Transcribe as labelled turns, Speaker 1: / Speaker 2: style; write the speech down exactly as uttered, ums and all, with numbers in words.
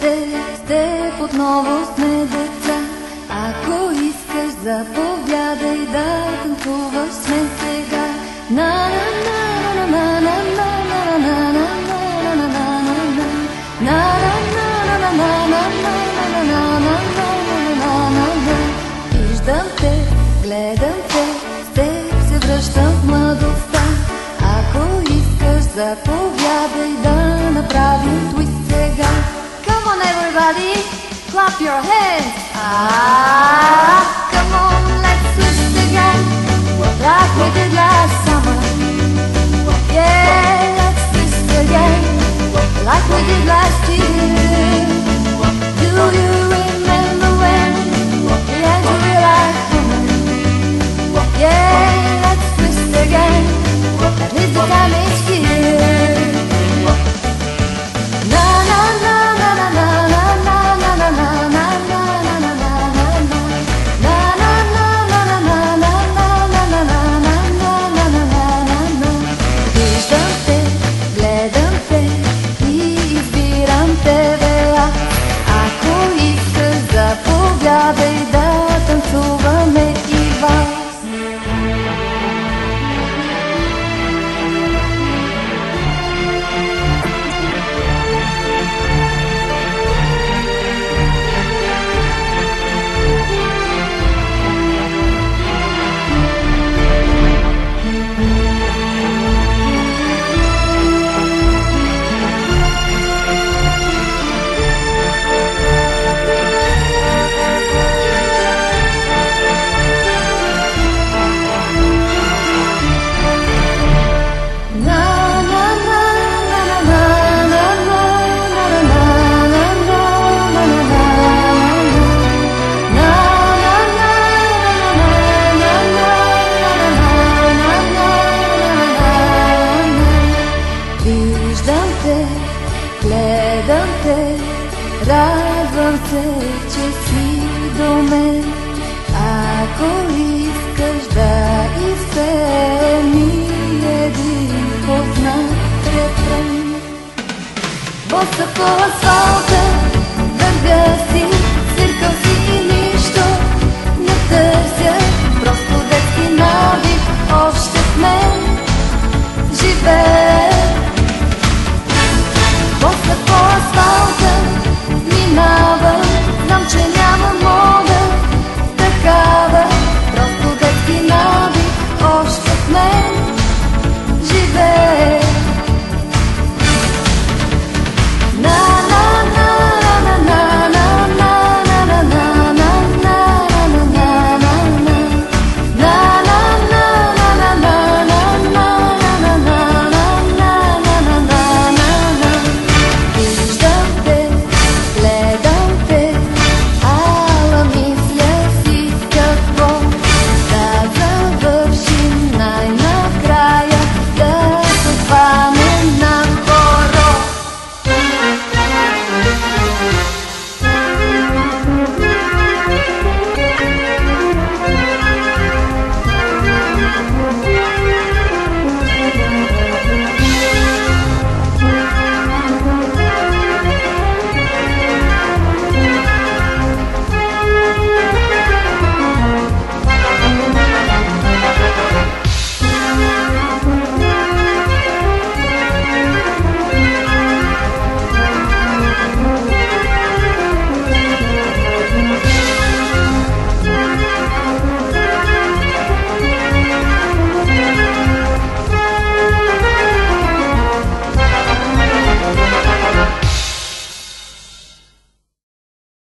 Speaker 1: те, с теб отново сме деца. Ако искаш, заповядай да танцуваш сме сега. На на на на на на на на на на на на на на на. Виждам те, гледам те, с теб се връщам в младостта. Ако искаш, заповядай да направим твист сега. Come on everybody, clap your hands. Ah, come on, let's twist again, like we did last summer. Yeah, let's twist again, like we did last year. Do you remember when we had to realize coming? Yeah, let's twist again, at least the time is here. Na na na na na na na na na na na na na na na. Виждам те, гледам те и избирам тебе аз. Ако искаш, заповядай да танцуваме и вас. Гледам те, радвам се, че си до мен. Ако искаш да изпеем един познат рефрен. Боса по асфалта, държа си